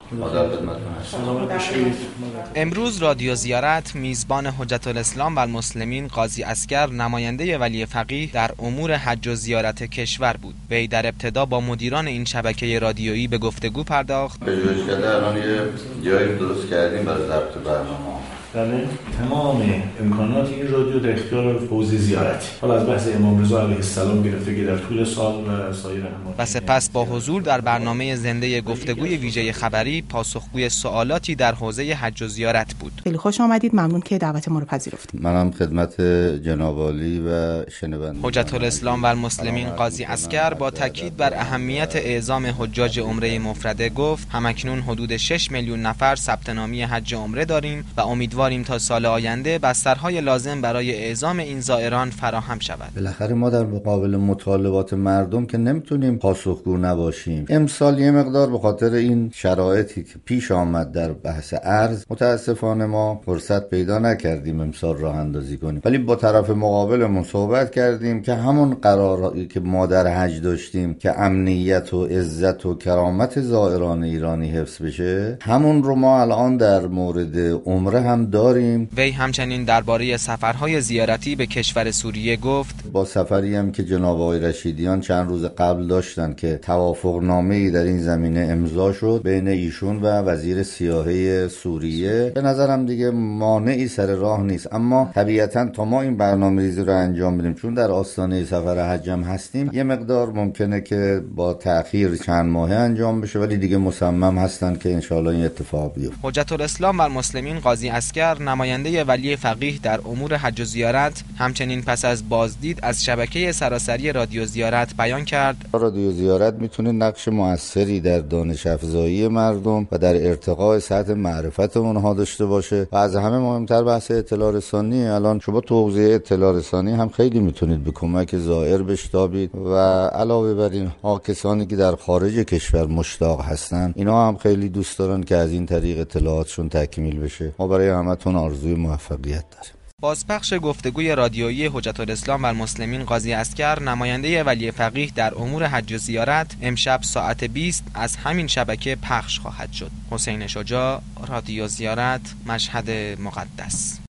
ما در خدمتتون هستیم. امروز رادیو زیارت میزبان حجت الاسلام و المسلمین قاضی اصغر نماینده ولی فقیه در امور حج و زیارت کشور بود. وی در ابتدا با مدیران این شبکه رادیویی به گفتگو پرداخت. پژوهشکده الان یه جایی درست کردیم برای ضبط برنامه. بله، تمام امکانات این رادیو در اختیار حوزه زیارت. حالا از بحث امام رضا علیه السلام گرفته که در طول سال و سایر و سپس با حضور در برنامه زنده گفتگوی ویژه خبری پاسخگوی سوالاتی در حوزه حج و زیارت بود. خیلی خوش آمدید، ممنون که دعوت ما رو پذیرفتید. منم خدمت جناب عالی و شنوندگان حجت الاسلام و المسلمین قاضی اصغر با تاکید بر اهمیت اعزام حجاج عمره مفرده گفت همکنون حدود 6 میلیون نفر ثبت نامی حج عمره داریم و امیدواریم تا سال آینده بسترهای لازم برای اعزام این زائران فراهم شود. بالاخره ما در مقابل مطالبات مردم که نمیتونیم پاسخگو نباشیم. امسال یه مقدار به خاطر این شرایطی که پیش آمد در بحث ارز متاسفانه ما فرصت پیدا نکردیم امسال راه اندازی کنیم، ولی با طرف مقابلمون صحبت کردیم که همون قراری که ما در حج داشتیم که امنیت و عزت و کرامت زائران ایرانی حفظ بشه، همون رو ما الان در مورد عمره هم داریم. وی همچنین درباره سفرهای زیارتی به کشور سوریه گفت با سفری هم که جناب آقای رشیدیان چند روز قبل داشتن که توافقنامه‌ای در این زمینه امضا شد بین ایشون و وزیر سیاحه سوریه، به نظرم دیگه مانعی سر راه نیست. اما طبیعتاً تا ما این برنامه‌ریزی رو انجام بدیم، چون در آستانه سفر حج هم هستیم، یه مقدار ممکنه که با تأخیر چند ماهه انجام بشه، ولی دیگه مصمم هستن که ان شاءالله این اتفاق بیفته. حجت الاسلام و المسلمین قاضی اصغر نماینده ولی فقیه در امور حج و زیارت همچنین پس از بازدید از شبکه سراسری رادیو زیارت بیان کرد رادیو زیارت میتونه نقش موثری در دانش افزایی مردم و در ارتقاء سطح معرفت اونها داشته باشه و از همه مهمتر بحث اطلاع رسانی. الان شما تو حوزه اطلاع رسانی هم خیلی میتونید به کمک زائر بشتابید و علاوه بر این ها کسانی که در خارج کشور مشتاق هستن اینا هم خیلی دوست دارن که از این طریق اطلاعاتشون تکمیل بشه. ما برای همتون آرزوی موفقیت داریم. بازپخش گفتگوی رادیویی حجت الاسلام و المسلمین قاضی اصغر نماینده ولی فقیه در امور حج و زیارت امشب ساعت 20 از همین شبکه پخش خواهد شد. حسین شجاع، رادیو زیارت، مشهد مقدس.